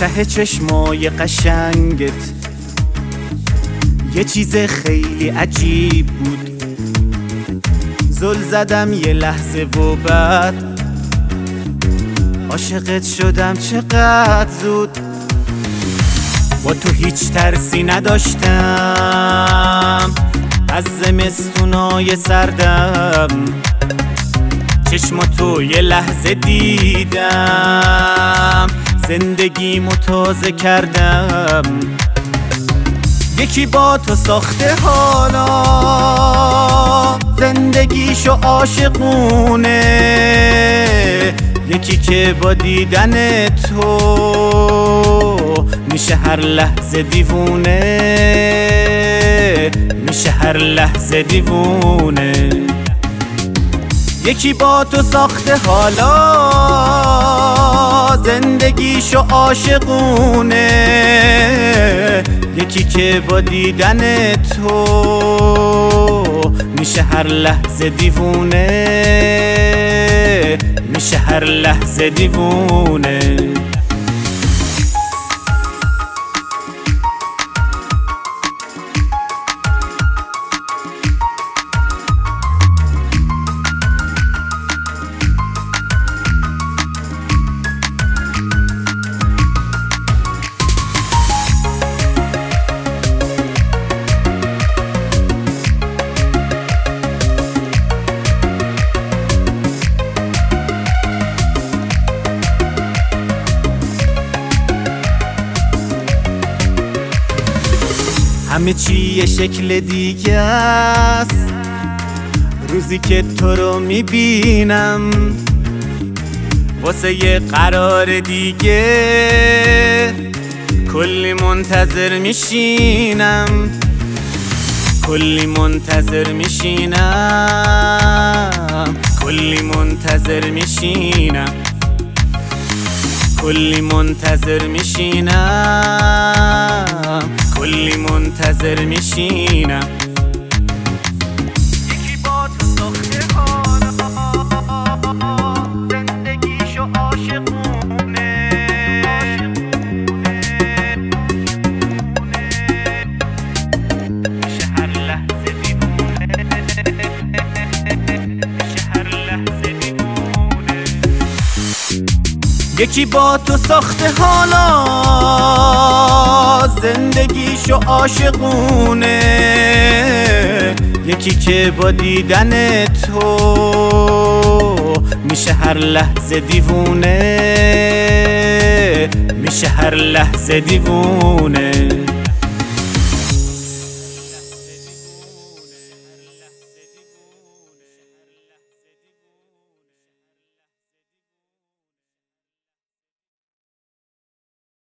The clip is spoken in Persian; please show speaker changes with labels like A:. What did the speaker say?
A: ته چشمای قشنگت یه چیز خیلی عجیب بود. زل زدم یه لحظه و بعد عاشقت شدم چقدر زود. با تو هیچ ترسی نداشتم از زمستونای سردم. چشماتو یه لحظه دیدم زندگیمو تازه کردم. یکی با تو ساخته حالا زندگیشو عاشقونه، یکی که با دیدن تو میشه هر لحظه دیوونه، میشه هر لحظه دیوونه. یکی با تو ساخته حالا زندگیشو عاشقونه، یکی که با دیدن تو میشه هر لحظه دیوونه، میشه هر لحظه دیوونه. همه چی یه شکل دیگه است روزی که تو رو میبینم. واسه یه قرار دیگه کلی منتظر میشینم، کلی منتظر میشینم، کلی منتظر میشینم، کلی منتظر میشینم، کلی منتظر میشینم. یکی با تو ساخته حالا زندگیشو عاشقونه، میشه هر لحظه دیوونه، میشه هر لحظه دیوونه. یکی با تو ساخته حالا زندگیشو عاشقونه، یکی که با دیدن تو میشه هر لحظه دیوونه، میشه هر لحظه دیوونه.